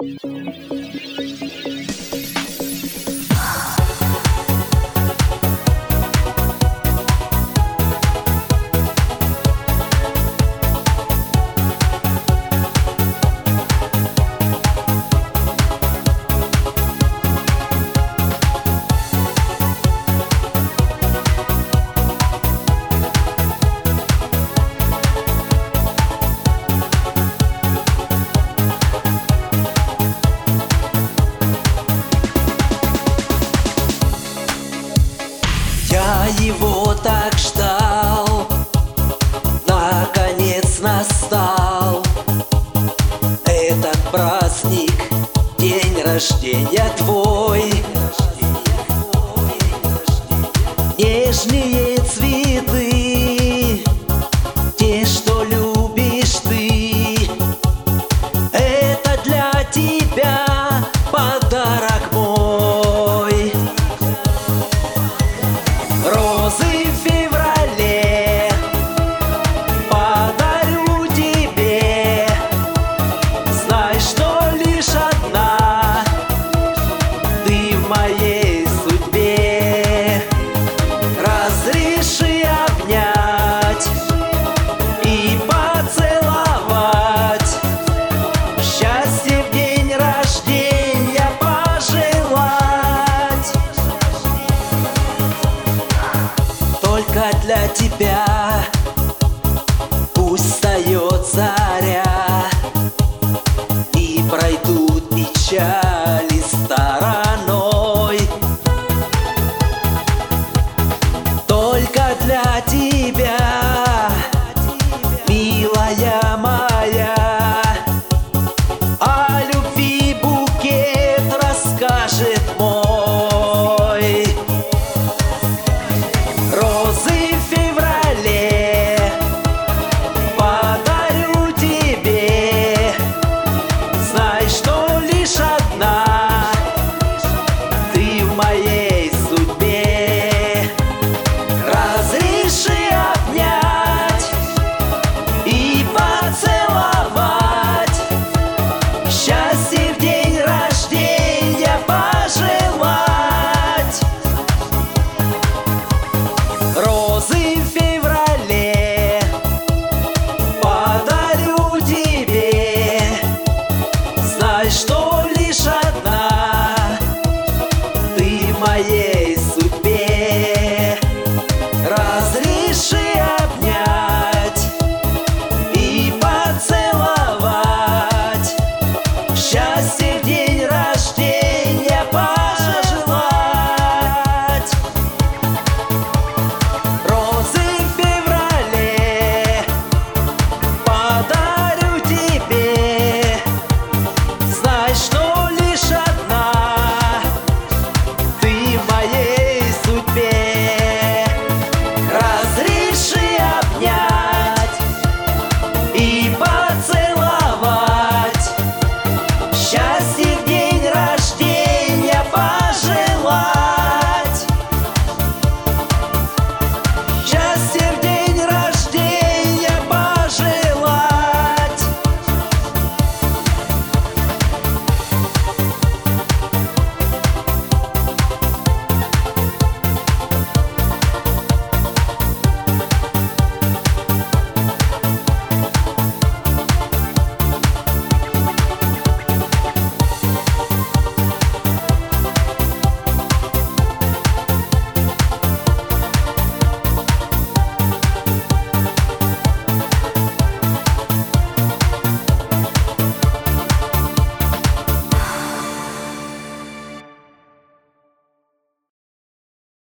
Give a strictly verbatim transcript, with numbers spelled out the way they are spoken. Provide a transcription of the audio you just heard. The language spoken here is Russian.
Я его так ждал, наконец настал этот праздник, день рождения твой. Нежные цветы, те, что любишь ты, это для тебя подарок мой. Розы в феврале подарю тебе, знай, что лишь одна ты в моей судьбе. Разреши обнять и поцеловать, счастье в день рождения пожелать. Только для тебя пусть встает заря, и пройдут печали стороной. Только для тебя, милая моя, о любви букет расскажет мой. Розы в феврале подарю тебе, знай, что лишь одна ты в моей судьбе. Разреши обнять и поцеловать, счастье в день рождения пожелать. Розы в феврале подарю тебе, знай, что